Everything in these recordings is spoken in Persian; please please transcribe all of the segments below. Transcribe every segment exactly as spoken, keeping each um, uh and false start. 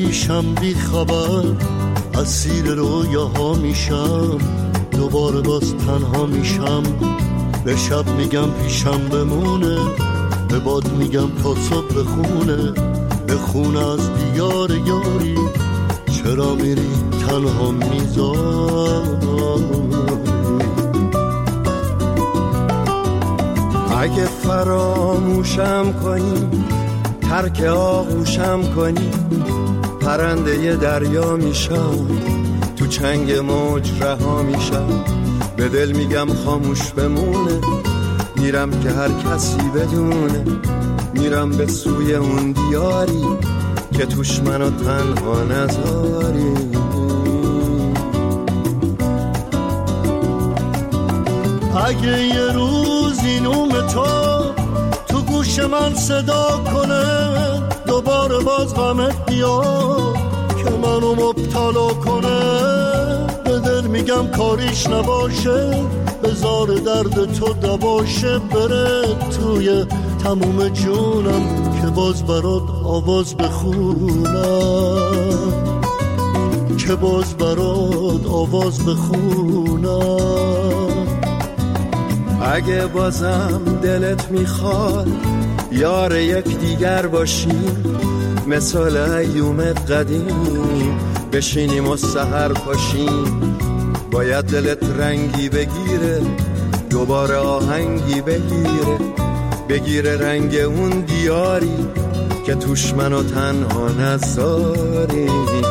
پیشم بی خبر، اسیر رویاها میشم، دوباره باز تنها میشم. به شب میگم پیشم بمونه، به باد میگم تا صبح بخونه، بخونه از دیار یاری، چرا میری تنها میذاری. اگه فراموشم کنی، ترک آغوشم کنی، پرنده دریا میشم، تو چنگ موج رها میشم. به دل میگم خاموش بمونه، میرم که هر کسی بدونه، میرم به سوی اون دیاری که توش منو تنها نذاری. اگه یه روزی نوم تو تو گوش من صدا کنه، دوباره باز غمت بیاد که منو مبتلا کنه، به دل میگم کاریش نباشه، بذار درد تو دباشه، بره توی تموم جونم که باز برات آواز بخونم، که باز برات آواز بخونم. اگه بازم دلت میخواد یار یک دیگر باشیم، مثال ایوم قدیم بشینیم و سحر پاشیم. باید دلت رنگی بگیره، دوباره آهنگی بگیره، بگیره رنگ اون دیاری که توش منو تنها نذاری.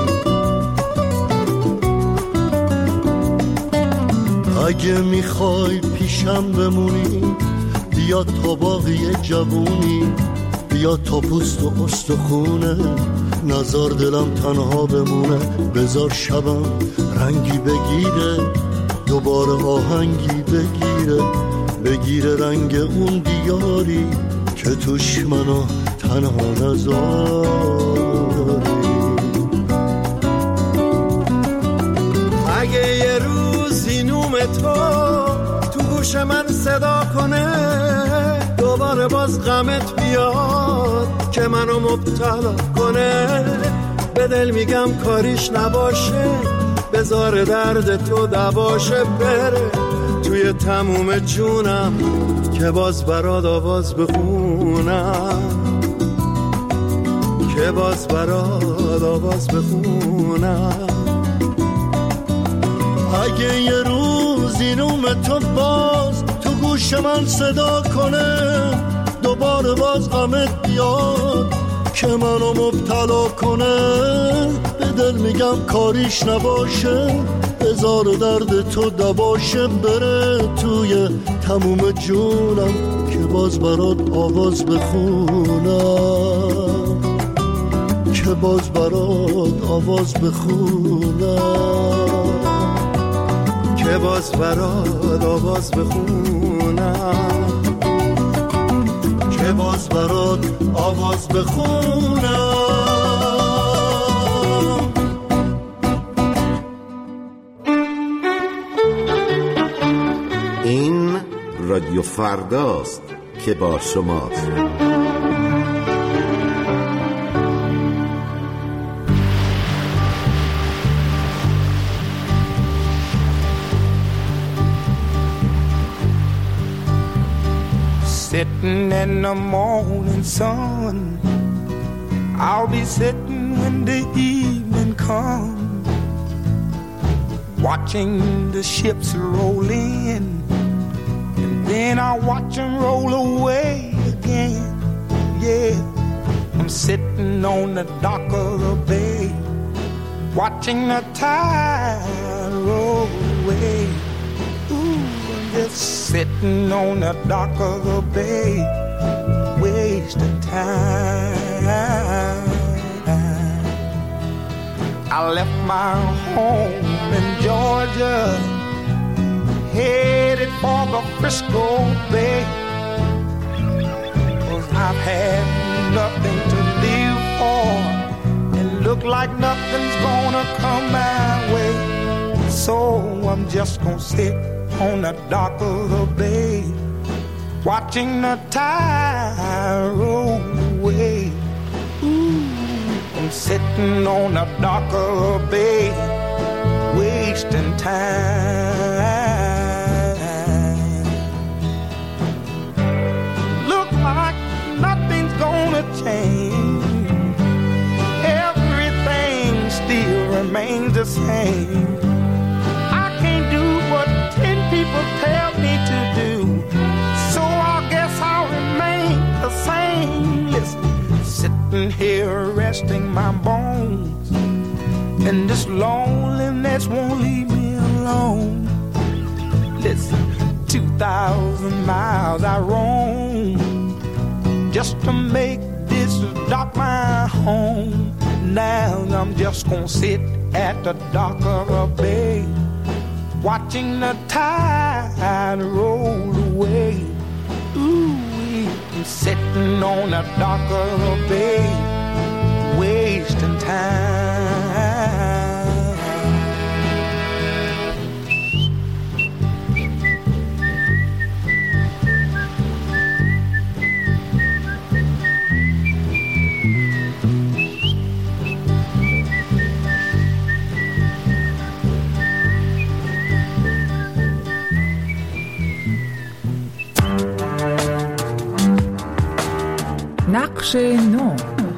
اگه میخوای پیشم بمونی، بیا تا باقی جوونی، بیا تا پوست و استخونه، نزار دلم تنها بمونه، بذار شبم رنگی بگیره، دوباره آهنگی بگیره، بگیره رنگ اون دیاری که توش منو تنها نذاری. اگه یه روزی نوم تو تو گوش من صدا کنه، دوباره باز غمت بیاد که منو مبتلا کنه، به دل میگم کاریش نباشه، بذار درد تو دباشه، بره توی تموم جونم که باز برات آواز بخونم، که باز برات آواز بخونم. اگه یه روزی نوم تو باز تو گوش من صدا کنه، دوباره باز غمت بیاد که منو مبتلا کنه، به دل میگم کاریش نباشه، بذار درد تو دباشه، بره توی تموم جونم که باز برات آواز بخونم، که باز برات آواز بخونم، که باز برات آواز بخونم، که باز برات آواز بخونم. این رادیو فرداست که با شماست. Sitting in the morning sun, I'll be sitting when the evening comes, watching the ships roll in, and then I'll watch them roll away again. Yeah, I'm sitting on the dock of the bay, watching the tide roll away. Just sitting on the dock of the bay, wasting time. I left my home in Georgia, headed for the Frisco Bay, 'cause I've had nothing to live for, and look like nothing's gonna come my way. So I'm just gonna sit on the dock of the bay, watching the tide roll away. Ooh, I'm I'm sitting on a dock of a bay, wasting time. Look like nothing's gonna change. Everything still remains the same. I can't do what ten people tell me to do, so I guess I'll remain the same. Listen, sitting here resting my bones, and this loneliness won't leave me alone. Listen, two thousand miles I roam just to make this dock my home. Now I'm just gonna sit at the dock of a bay, watching the tide roll away. Ooh, I'm sitting on the dock of a bay, wasting time. نقش نو.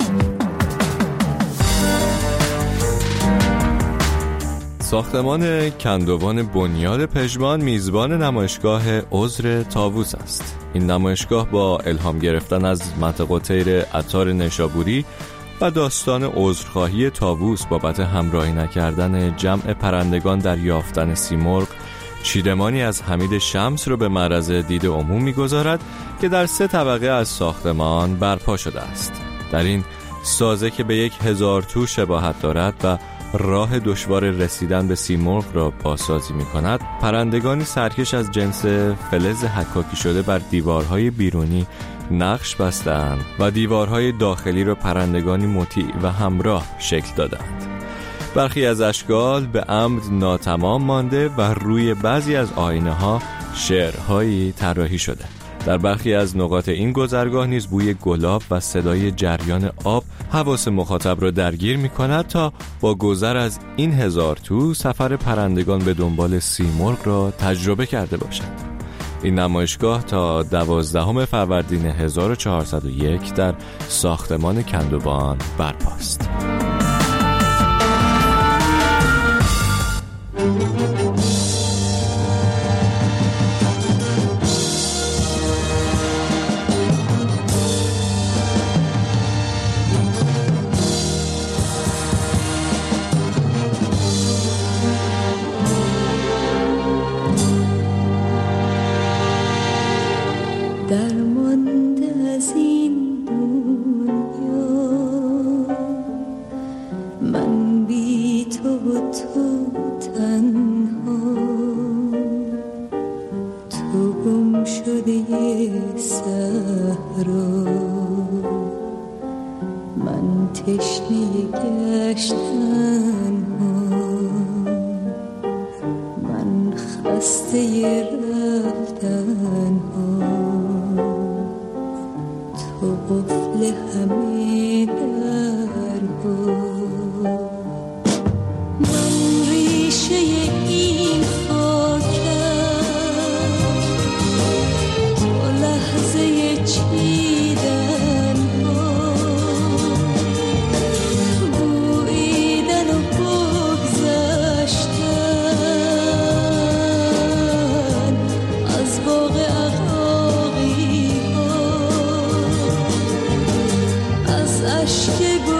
ساختمان کندوان بنیاد پژمان میزبان نمایشگاه عذر طاووس است. این نمایشگاه با الهام گرفتن از منطقه طیر عطار نشابوری و داستان عذرخواهی طاووس بابت همراهی نکردن جمع پرندگان در یافتن سیمرغ، چیدمانی از حمید شمس رو به معرض دید عموم می‌گذارد که در سه طبقه از ساختمان برپا شده است. در این سازه که به یک هزار تو شباهت دارد و راه دشوار رسیدن به سیمرغ را بازسازی می‌کند، پرندگانی سرکش از جنس فلز حکاکی شده بر دیوارهای بیرونی نقش بسته‌اند و دیوارهای داخلی را پرندگانی مطیع و همراه شکل دادند. برخی از اشکال به عمد ناتمام مانده و روی بعضی از آینه‌ها شعرهایی طراحی شده. در برخی از نقاط این گذرگاه نیز بوی گلاب و صدای جریان آب حواس مخاطب را درگیر می‌کند تا با گذر از این هزار تو سفر پرندگان به دنبال سیمرغ را تجربه کرده باشد. این نمایشگاه تا دوازدهم فروردین هزار و چهارصد و یک در ساختمان کندوان برپاست. من تشنه گشتن ها، من خسته رفتن ها، تو قفل همه در ها. من ریشه این خاکم، تو لحظه چیدن ها، بویدن و بگذشتن از باغ عقاقی ها، از اشک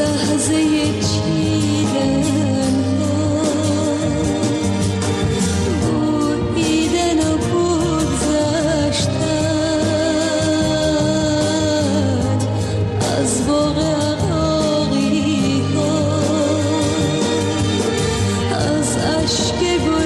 لحظه چیدن بریدن و بگذشتن از باغ عقاقی ها، از اشک گل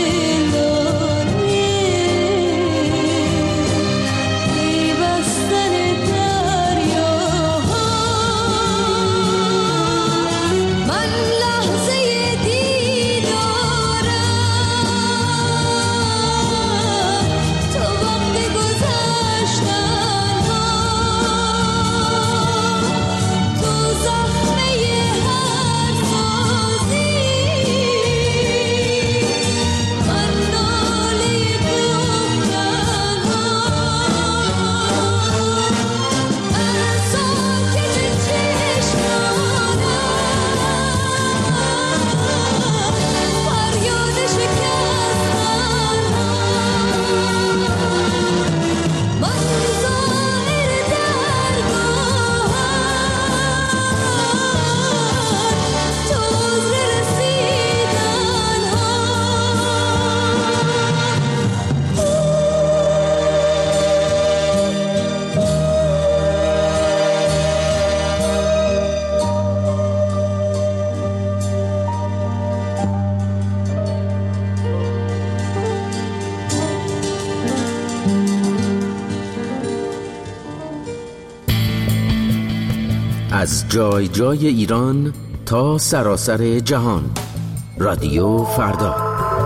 از جای جای ایران تا سراسر جهان. رادیو فردا.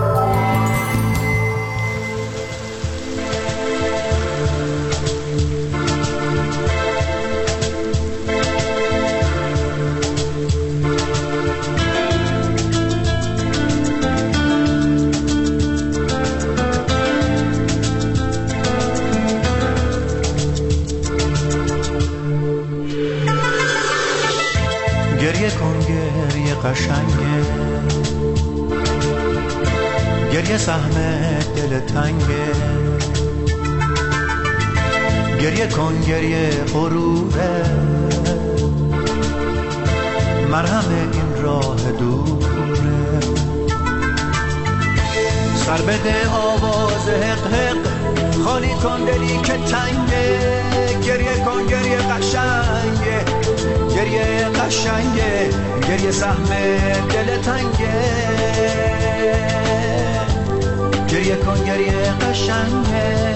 گریه کن گریه قشنگه، گریه سهم دل تنگه، گریه کن گریه غروره، مرهم این راه دوره. سر بده آواز حق حق، خالی کن دلی که تنگه، گریه کن گریه قشنگه، گریه قشنگه، گریه سهم دل تنگه، گریه کن گریه قشنگه.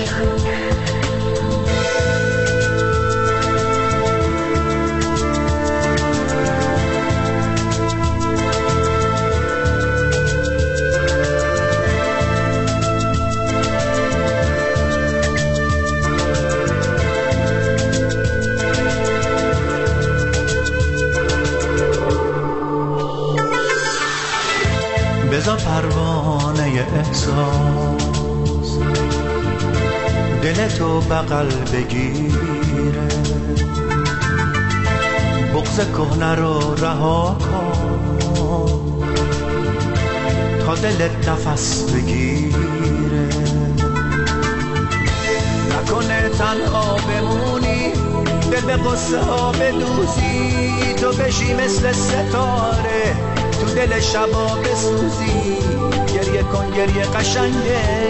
بذار پروانه احساس دل تو بغل بگیره، بغض کهنه رو رها کن تا دلت نفس بگیره. نکنه تنها بمونی، دل به قصه ها بدوزی، تو بشی مثل ستاره تو دل شبا بسوزی. گریه کن گریه قشنگه،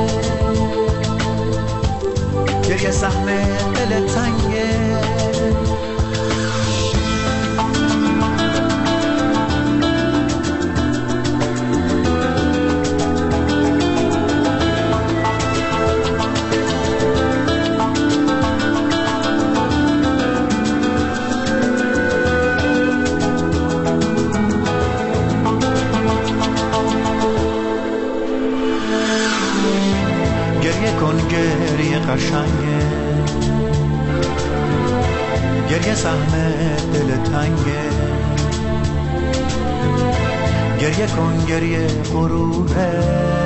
گریه سهم دل تنگه. قشنگه، گریه سهم دل تنگه، گریه کن گریه غروره،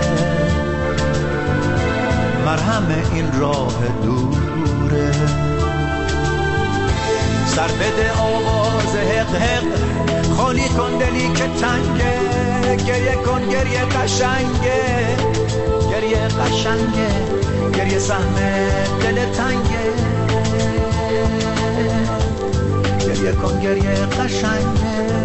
مرهم این راه دوره. سر بده آواز حق حق، خالی کن دلی که تنگه، گریه کن گریه قشنگه، گریه قشنگه، گریه سهم دل تنگه، گریه کن گریه قشنگه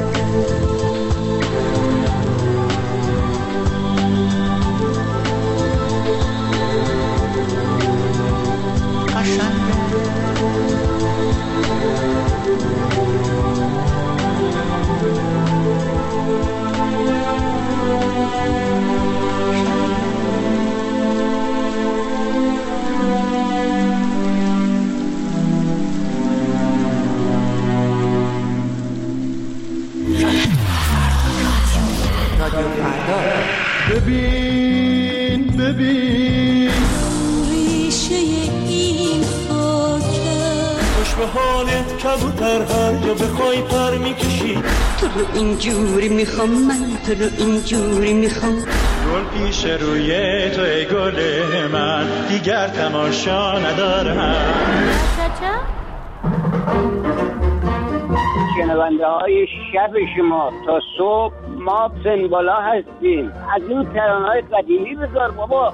ببین ببین ریشه این خاکه خوش به حالت کبوتر هر جا بخوای پر میکشی تو رو اینجوری میخوام من تو رو اینجوری میخوام گل پیش روی تو ای گل من دیگر تماشا ندارم شنونده های شب شما تا صبح ما سنبالا هستیم از این ترانه‌های قدیمی بذار بابا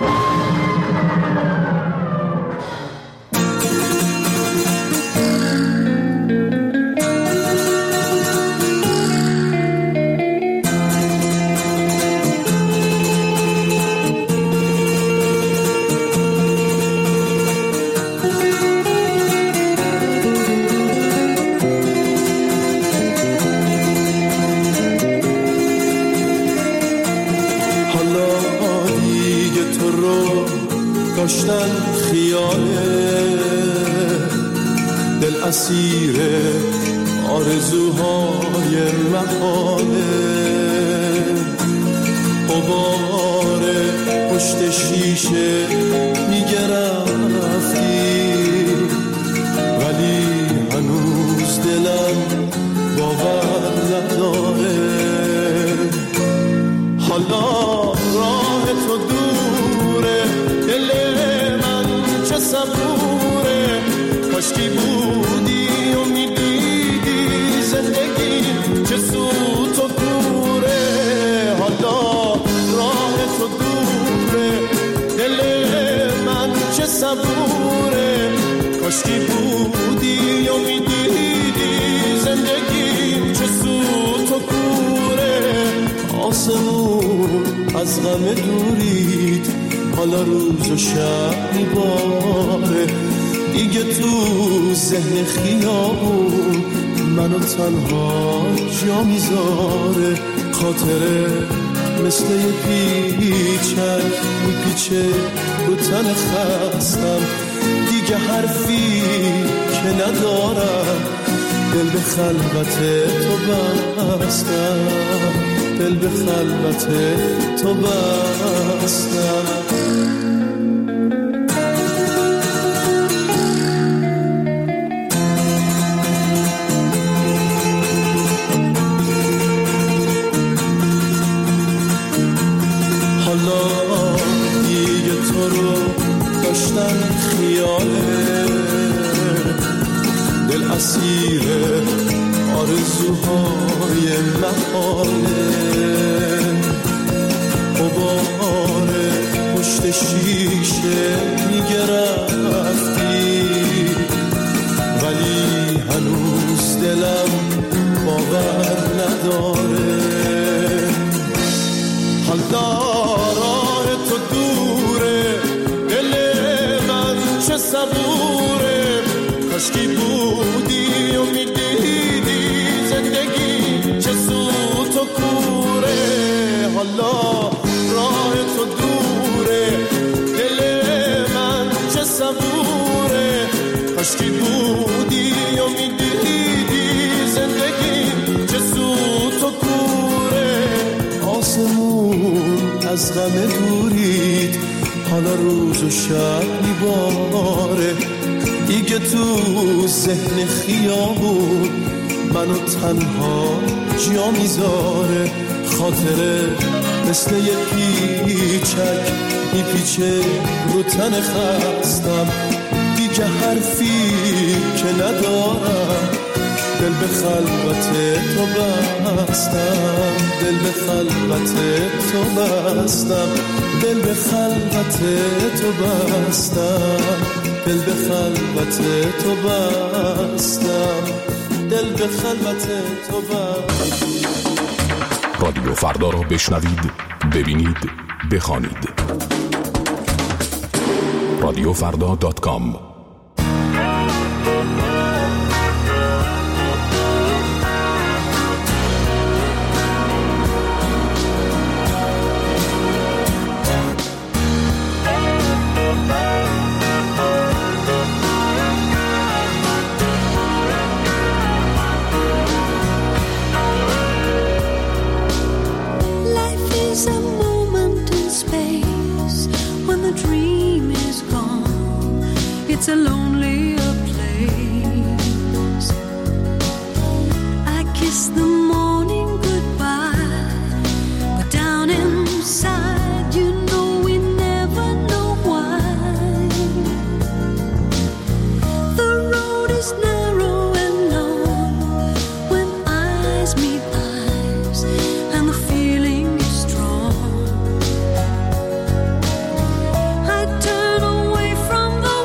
داشتن خیاله دل اسیر آرزوهای محاله غبار پشت شیشه میگرفتی ولی هنوز دلم باور نداره حالا راه تو دوره دل چه صبوره کاشکی بودی و میدیدی زندگی چه سوت و کوره حالا راه تو دوره دل من چه صبوره کاشکی بودی و میدیدی زندگی چه سوت و کوره آسمون از غم دورید حالا روز و شب میباره دیگه تو ذهن خیابون منو تنها جا میذاره خاطره مثل یه پیچک میپیچه رو تن خستم دیگه حرفی که ندارم دل به خلوت تو بستم دل به خلوت تو بستم حالا دیگه تو رو داشتن خیاله دل اسیر آرزوهای محاله غبار پشت شیشه میگرفتی ولی هنوز دلم باور نداره حالا راه تو دوره دل من چه صبوره کاشکی بودی و میدیدی زندگی چه سوت و کوره حالا راه تو دوره دل من چه صبوره کاشکی بودی و میدیدی زندگی چه سوت و کوره آسمون از غم دورید حالا روز و شب میباره دیگه تو ذهن خیابون منو تنها جا میذاره خاطره مثل یه پیچک میپیچه رو تن خستم دیگه حرفی که ندارم دل به خلوت تو بستم دل به خلوت تو بستم دل به خلوت تو بستم دل به خلوت تو بستم دل به خلوت تو بر. رادیو فردا را بشنوید، ببینید، بخوانید. رادیو فردا دات کام. It's a lonelier place. I kiss the morning goodbye, but down inside you know we never know why. The road is narrow and long when eyes meet eyes and the feeling is strong. I turn away from the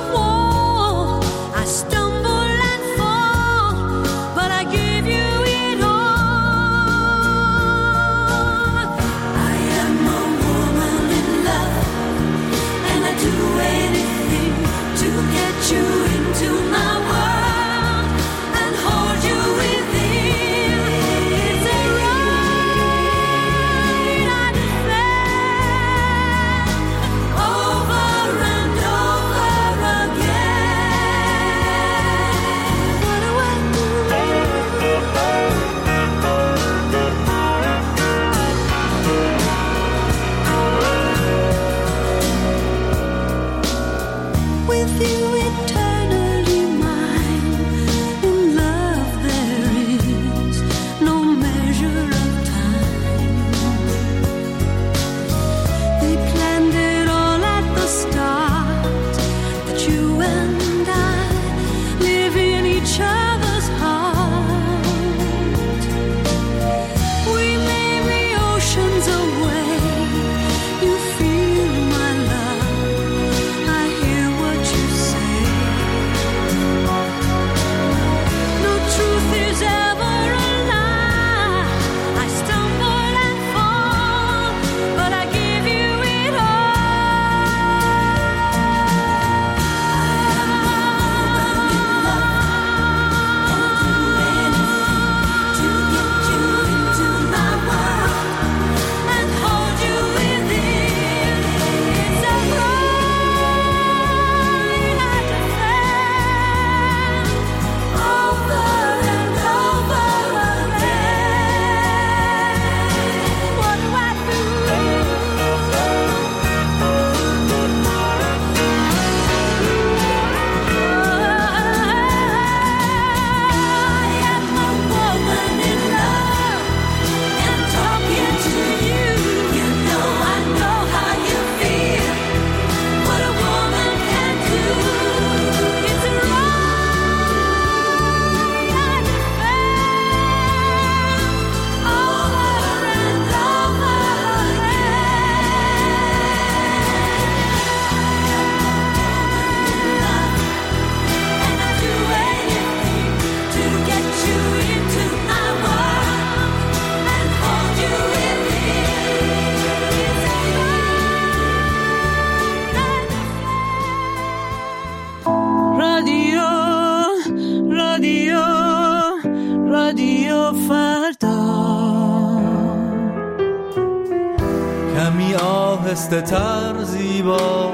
آهسته تر زیبا،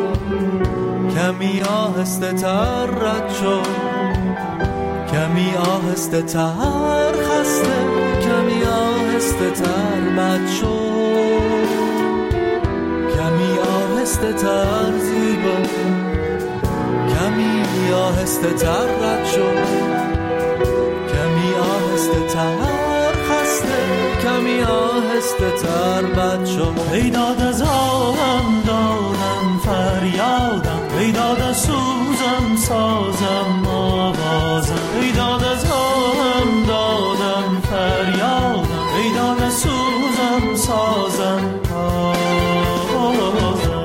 کمی آهسته تر رد شو، کمی آهسته تر خسته، کمی آهسته تر بد شو، کمی آهسته تر زیبا، کمی آهسته تر رد شو، کمی آهسته تر خسته، کمی آهسته تر بد شو. ای داد از آهم دادم فریادم، ای داد از سوزم سازم آوازم، ای داد از آهم دادم فریادم، ای داد از سوزم سازم آوازم.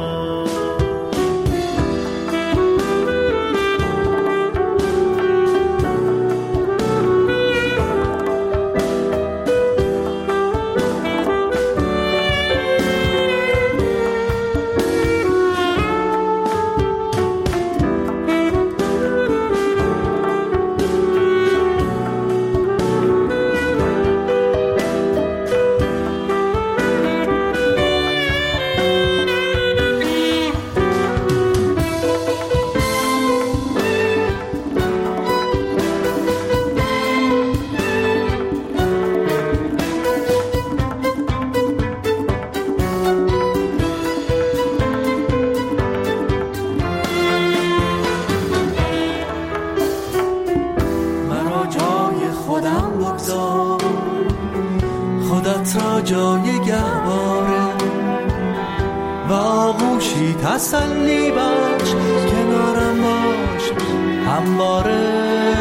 کنارم بگذار، خودت را جای گهواره و آغوشی تسلی بخش، کنارم باش همواره.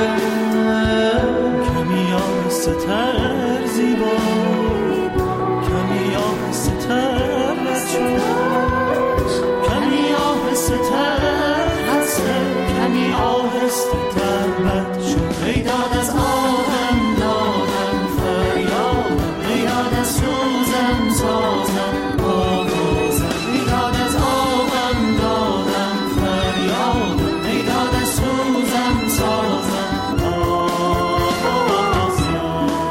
کمی آهسته تر زیبا، کمی آهسته تر رد، کمی آهسته تر خسته، کمی آهسته تر بد شد. ای داد از آهم دادم فریادم، ای داد از سوزم سازم آوازم، ای داد از آهم دادم فریادم، ای داد از سوزم سازم آوازم.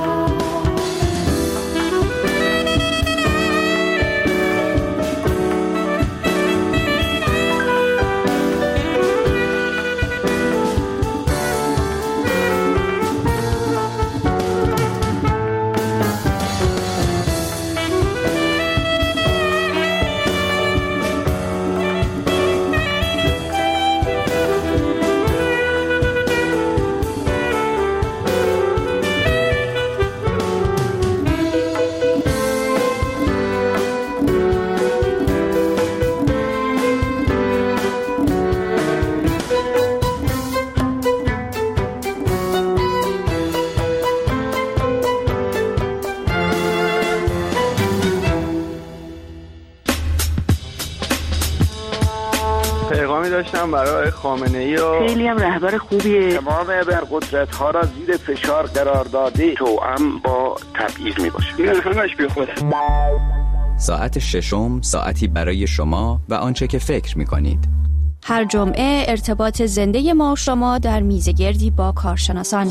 پیغامی داشتم برای خامنه‌ای و خیلی هم رهبر خوبیه. تمام ابرقدرت‌ها را زیر فشار قرار داده، توأم با تبعیض میباشه. این همش بی خوده. ساعت ششم ساعتی برای شما و آنچه که فکر می‌کنید. هر جمعه ارتباط زنده ما و شما در میزگردی با کارشناسان.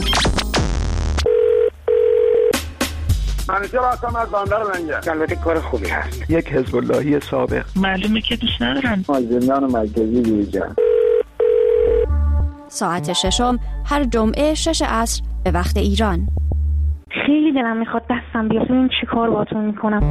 منیجر هستم از بندر منجر. البته کار خوبی هست. یک حزب اللهی سابق. معلومه که دوست ندارن. مازندران مرکزی بیرجان. ساعت ششم هر جمعه شش عصر به وقت ایران. خیلی دلم میخواد دستم بیاد، این چی کار باتون میکنم.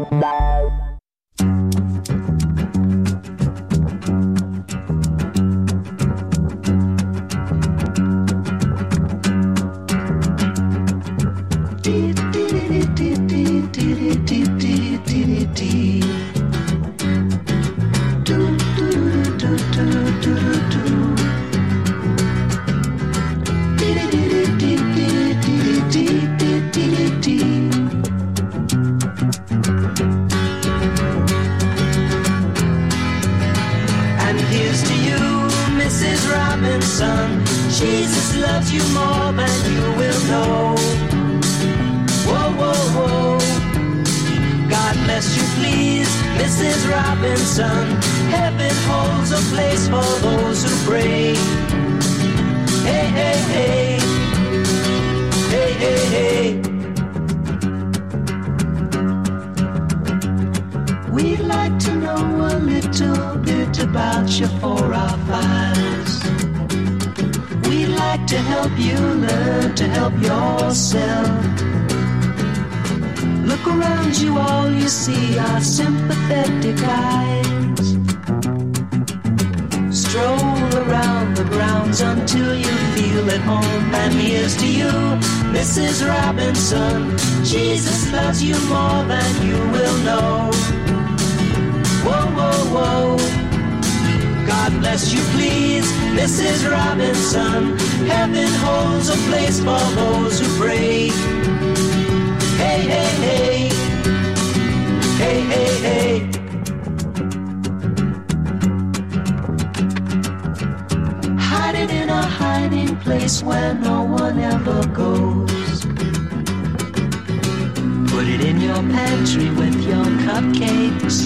Jesus loves you more than you will know. Whoa, whoa, whoa. God bless you, please, Missus Robinson. Heaven holds a place for those who pray. Hey, hey, hey. Hey, hey, hey. We'd like to know a little bit about you for our files. We'd like to help you learn to help yourself. Look around you, all you see are sympathetic eyes. Stroll around the grounds until you feel at home. And here's to you, Missus Robinson. Jesus loves you more than you will know. Whoa, whoa, whoa. God bless you, please, Missus Robinson. Heaven holds a place for those who pray. Hey, hey, hey. Hey, hey, hey. Hiding in a hiding place where no one ever goes. Put it in your pantry with your cupcakes.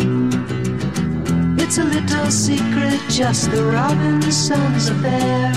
It's a little secret, just the Robinsons' affair.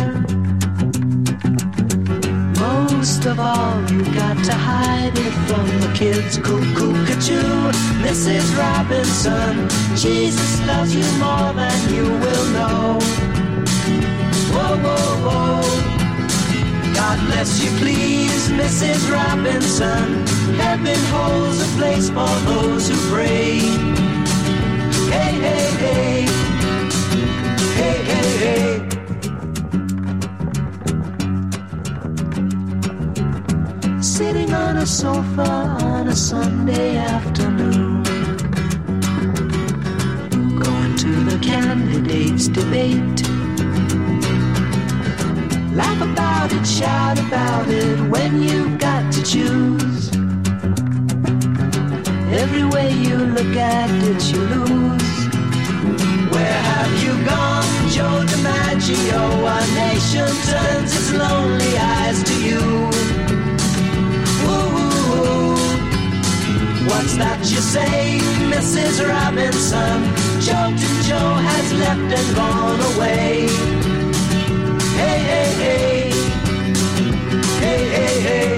Most of all, you got to hide it from the kids. Cuckoo-ca-choo, Missus Robinson. Jesus loves you more than you will know. Whoa, whoa, whoa. God bless you, please, Missus Robinson. Heaven holds a place for those who pray. Hey, hey, hey. Hey, hey, hey. sitting on a sofa on a Sunday afternoon, going to the candidates' debate. Laugh about it, shout about it when you've got to choose. Every way you look at it, you lose. Where have you gone, Joe DiMaggio? Our nation turns its lonely eyes to you. Ooh, what's that you say, Missus Robinson? Joltin' Joe has left and gone away. Hey, hey, hey, hey, hey, hey.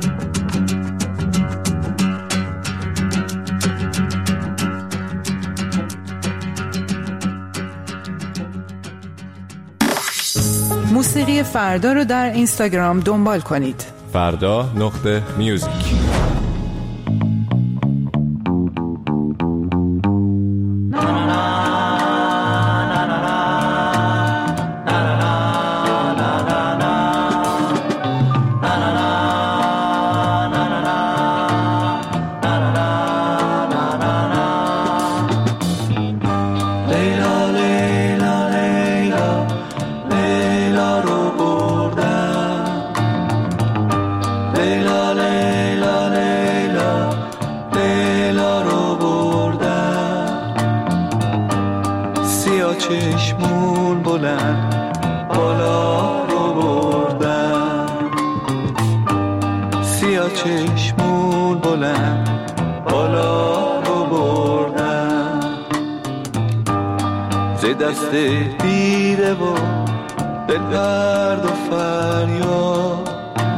موسیقی فردا رو در اینستاگرام دنبال کنید. فردا نقطه میوزیک. چشمون بلند بالا رو بردن، سیاه چشمون بلند بالا رو بردن، ز دست دیده و دل درد و فریاد،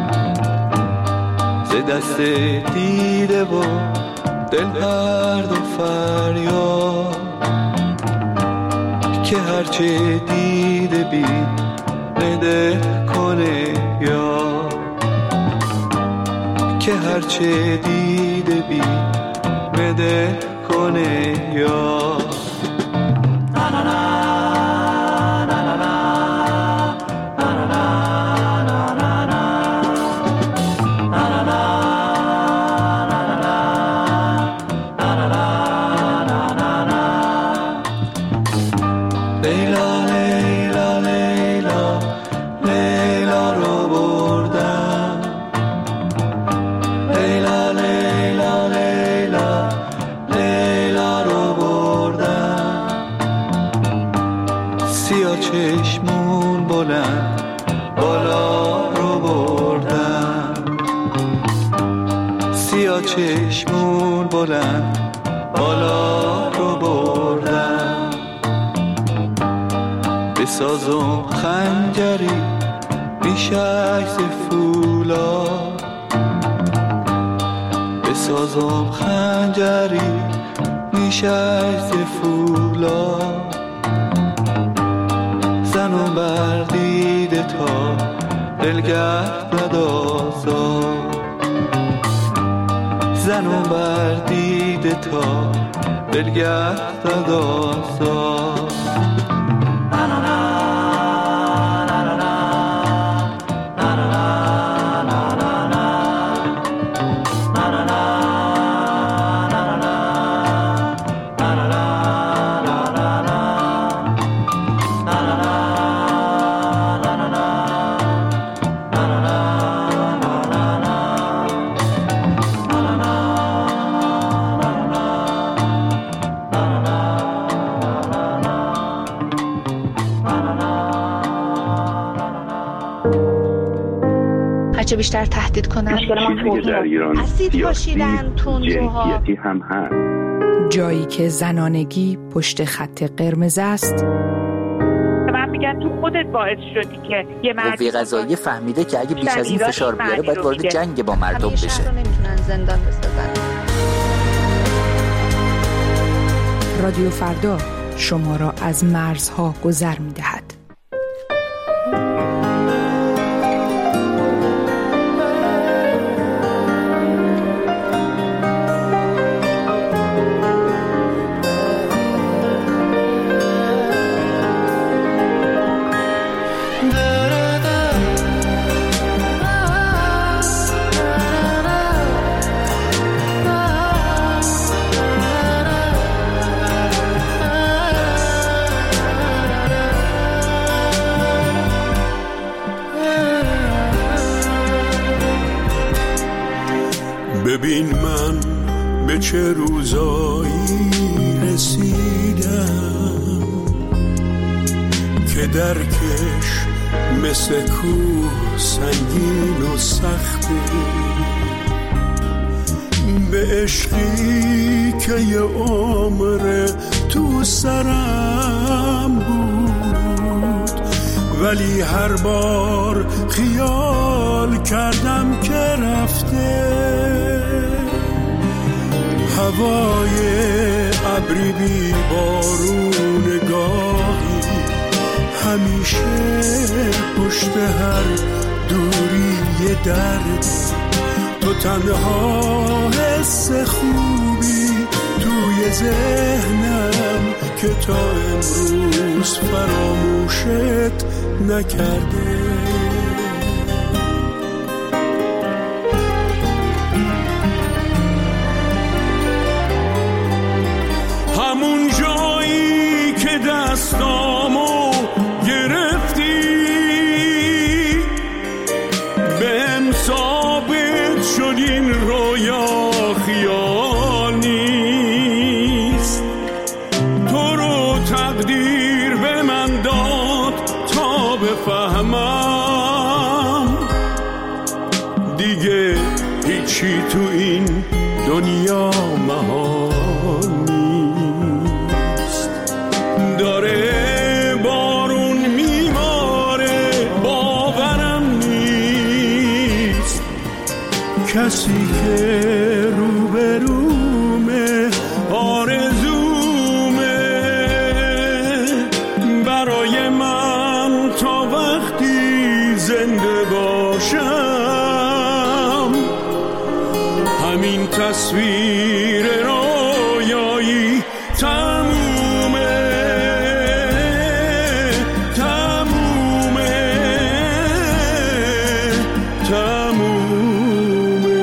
ز دست دیده و دل درد و فریاد، که هرچه دیده بی نده کنه یا، که هرچه دیده بی نده کنه یا. چشمون بلند بالا رو بردن، سیاه چشمون بلند بالا رو بردن، بسازم خنجری بیشک ز فولا، بسازم خنجری بیشک ز فولا، زنم بر دیده تا دلگرد آزاد، زنم بر دیده تا دلگرد آزاد. هرچه بیشتر تهدید کنن اسید پاشیدن تندروها هم هست. جایی که زنانگی پشت خط قرمز است. من میگم تو خودت باعث شدی که یه مرد قوه قضاییه فهمیده که اگه بیش از این فشار بیاره باید وارد جنگ با مردم بشه. نمیتونن زندان بسازن. رادیو فردا شما را از مرزها گذر میدهد. da da da ببین من به چه روزایی رسیدم که درکش مثل کوه سنگین و سخته، به عشقی که یه عمر تو سرم بود، ولی هر بار خیال کردم که رفته. هوای ابری بی بارون گاهی همیشه پشت هر دوری یه درد، تو تنها حس خوبی توی ذهنم که تا امروز فراموشت نکرده. همون جایی که دستامو گرفتی بهم ثابت شد این رویا خیال نیست. تو رو تقدیر به من داد تا بفهمم دیگه هیچی تو این دنیا محال نیست. داره بارون میباره باورم نیست، کسی که روبرومه آرزومه برای من تا وقتی زنده باشم. همین تصویر رویایی تمومه تمومه تمومه.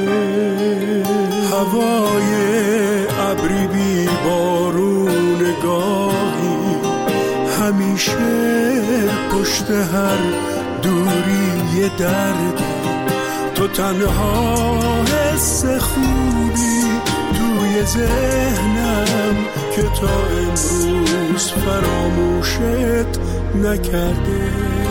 هوای ابری بی بارون گاهی همیشه پشت هر دوری یه درد، تو تنها حس خوبی توی ذهنم که تا امروز فراموشت نکرده.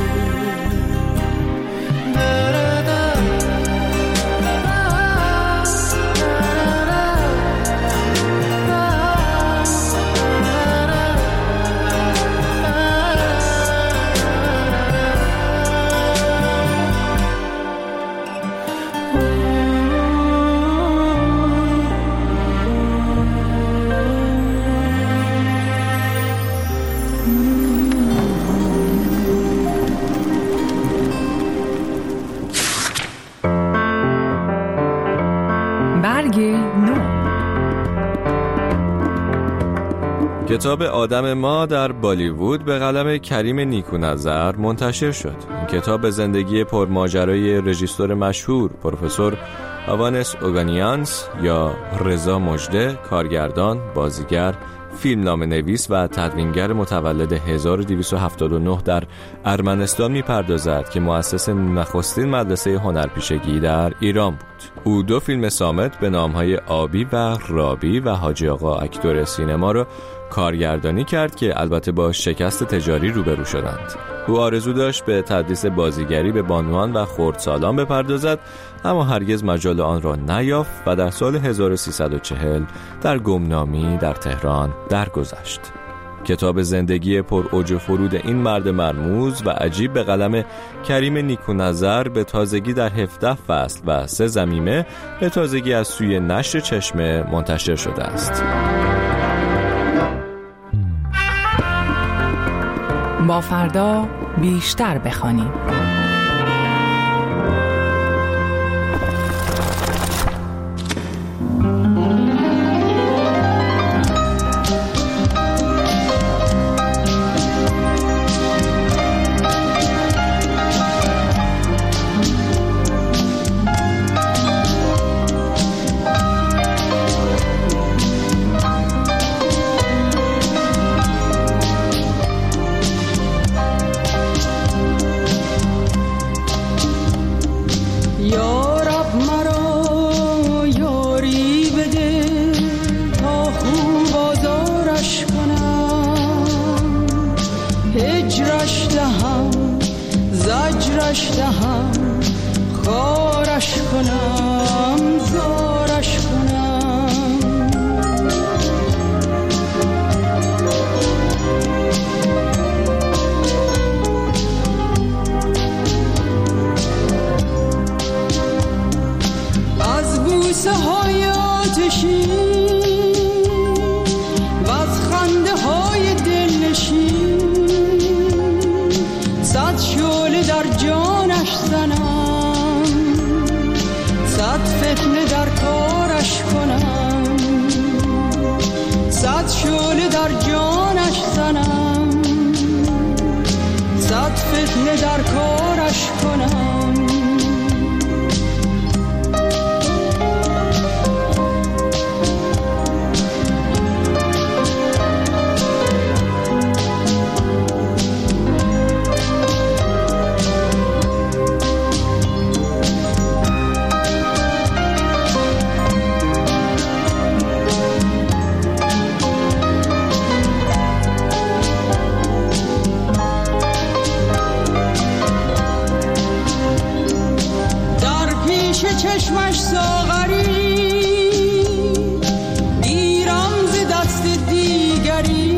کتاب آدم ما در بالیوود به قلم کریم نیکونظر منتشر شد. این کتاب به زندگی پرماجرای رژیسور مشهور پروفسور آوانس اوگانیانس یا رضا مژده، کارگردان، بازیگر، فیلمنامه نویس و تدوینگر متولد هزار و دویست و هفتاد و نه در ارمنستان می‌پردازد که مؤسس نخستین مدرسه هنرپیشگی در ایران بود. او دو فیلم صامت به نام‌های آبی و رابی و حاجی آقا اکتور سینما را کارگردانی کرد که البته با شکست تجاری روبرو شدند. او آرزو داشت به تدریس بازیگری به بانوان و خردسالان بپردازد، اما هرگز مجال آن را نیافت و در سال هزار و سیصد و چهل در گمنامی در تهران درگذشت. کتاب زندگی پر اوج و فرود این مرد مرموز و عجیب به قلم کریم نیکونظر به تازگی در هفده فصل و سه ضمیمه به تازگی از سوی نشر چشمه منتشر شده است. با فردا بیشتر بخوانیم. بوسه های آتشی و از خنده های دلنشین صد شعله در جانش زنم، صد فتنه در کارش کنم، صد شعله در جانش زنم، صد فتنه در کارش کنم. چشمش ساغری گیرم ز دست دیگری،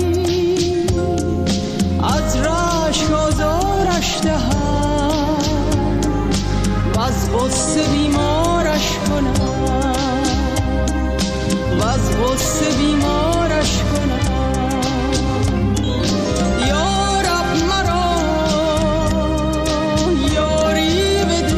از رشک آزارش دهم و از غصه بیمارش کنم، و از غصه بیمارش کنم. یا رب مرا یاری بده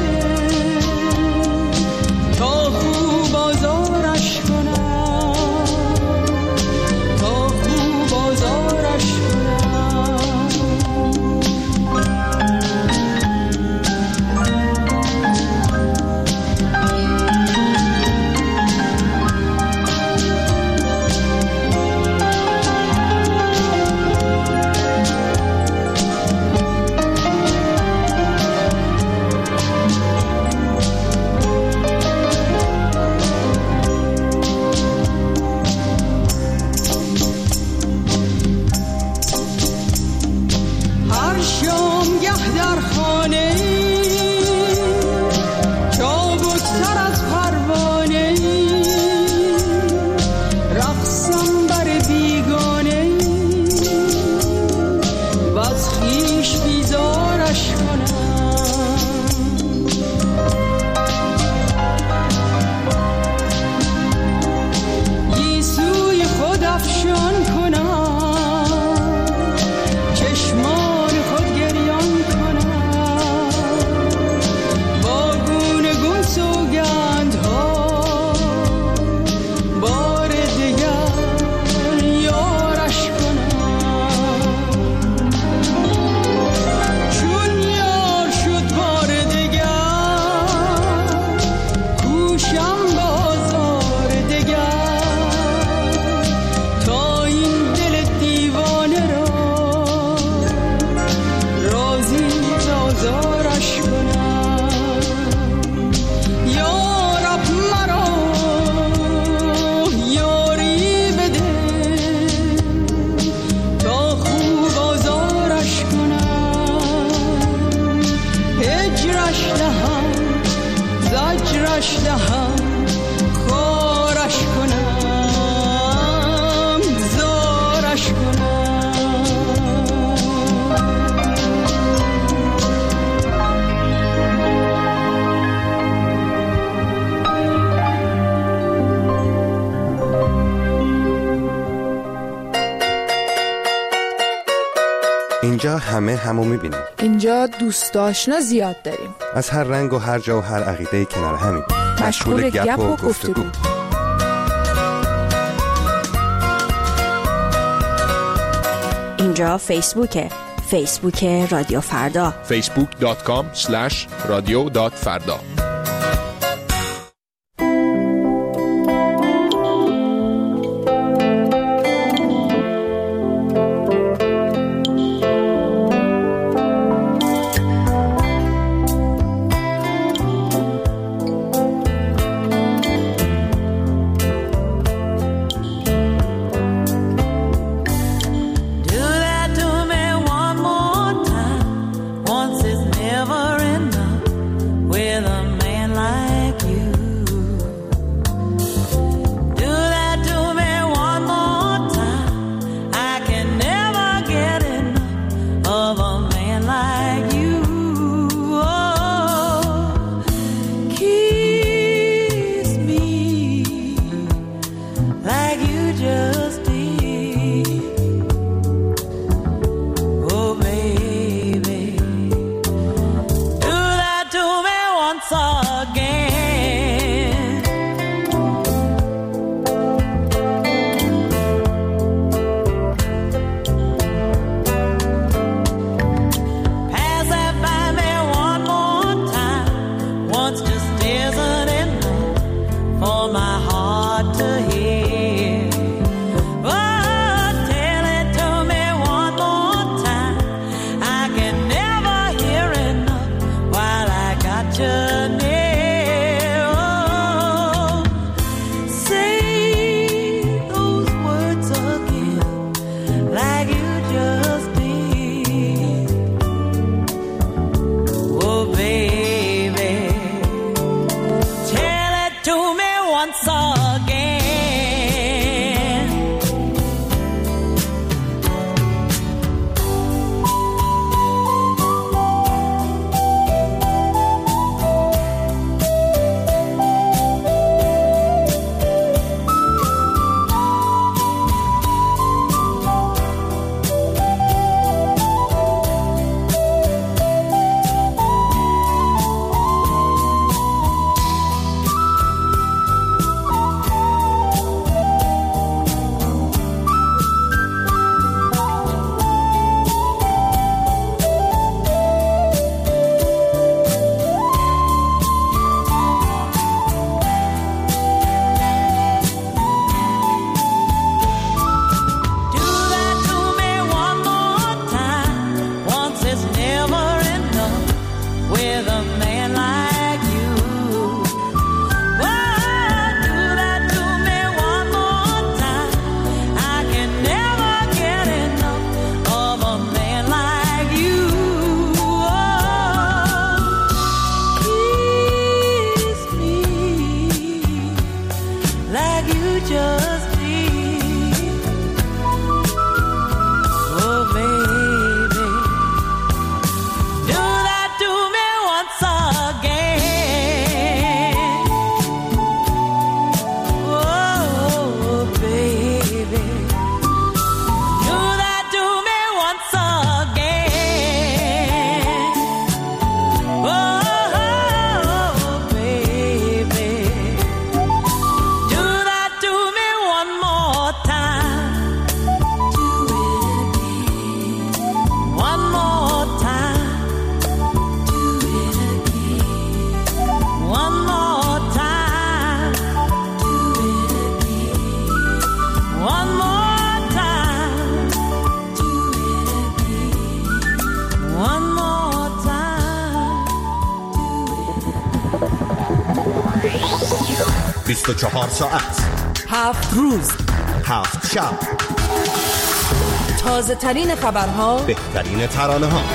اینجا همه همو میبینیم. اینجا دوست آشنا زیاد داریم. از هر رنگ و هر جا و هر عقیده کنار همیم. مشغول گپ و گفتگو. اینجا فیسبوکه. فیسبوک رادیو فردا. فیسبوک دات کام اسلش رادیو دات فردا. Never enough with a once again. بیست و چهار ساعت، هفت روز، هفت شب، تازه ترین خبرها، بهترین ترانه ها.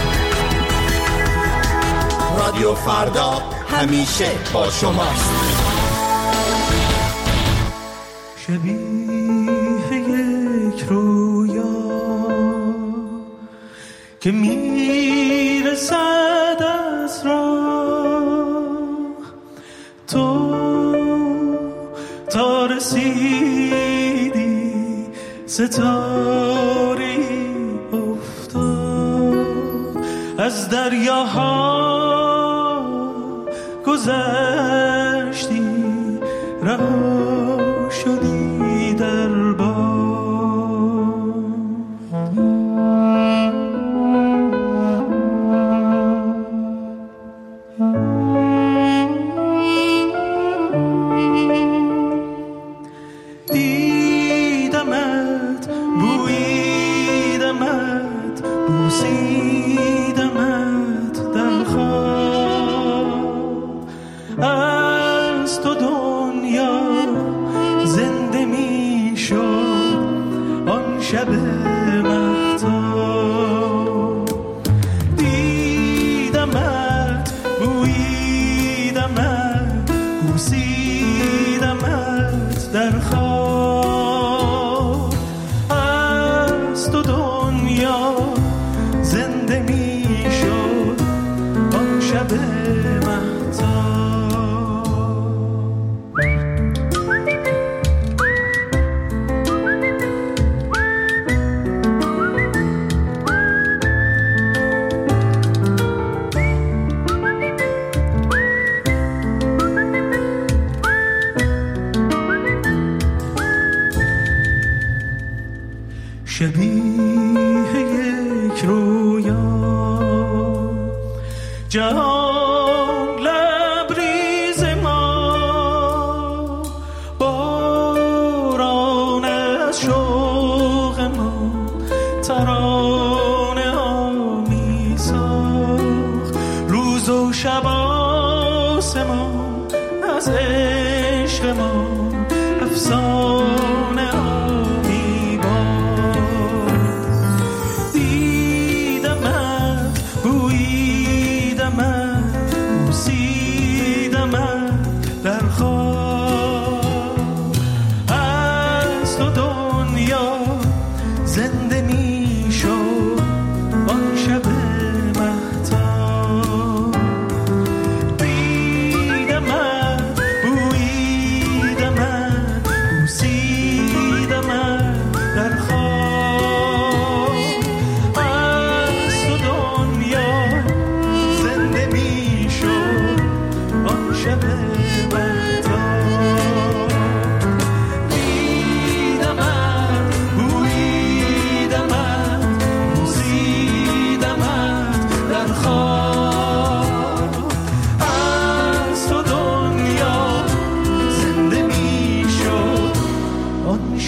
رادیو فردا همیشه با شماست. شبیه یک رویا که میرسد از راه، تو تا رسیدی ستاره افتاد، از دریاها گذشتی رها شدی در باد. دیدمت، بویدمت، بوسیدمت در خواب، از تو دنیا زنده می شد آن شب مهتاب. دیدمت، بویدمت، بوسیدمت در خواب، از تو دنیا زنده می شد آن شب مهتاب. شبیه یک رویا جهان لبریز ما، باران از شوق ما ترانه آمی ساخت، روز و شب آسمان از عشق ما افسانه آمی باد. دیدمت، بویدمت، بوسیدمت در خواب،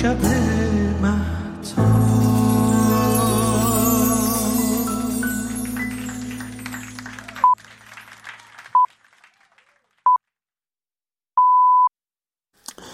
شب من